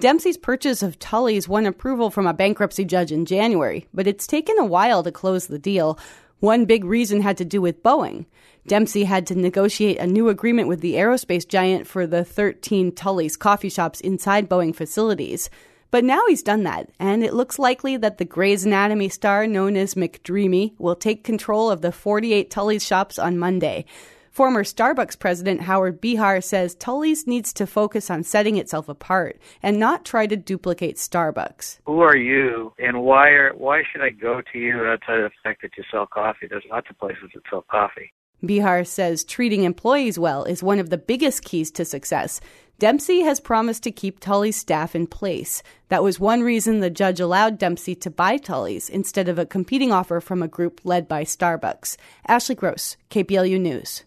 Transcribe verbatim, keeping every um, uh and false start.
Dempsey's purchase of Tully's won approval from a bankruptcy judge in January, but it's taken a while to close the deal. One big reason had to do with Boeing. Dempsey had to negotiate a new agreement with the aerospace giant for the thirteen Tully's coffee shops inside Boeing facilities. But now he's done that, and it looks likely that the Grey's Anatomy star known as McDreamy will take control of the forty-eight Tully's shops on Monday. Former Starbucks president Howard Behar says Tully's needs to focus on setting itself apart and not try to duplicate Starbucks. Who are you, and why are why should I go to you outside of the fact that you sell coffee? There's lots of places that sell coffee. Behar says treating employees well is one of the biggest keys to success. Dempsey has promised to keep Tully's staff in place. That was one reason the judge allowed Dempsey to buy Tully's instead of a competing offer from a group led by Starbucks. Ashley Gross, K P L U News.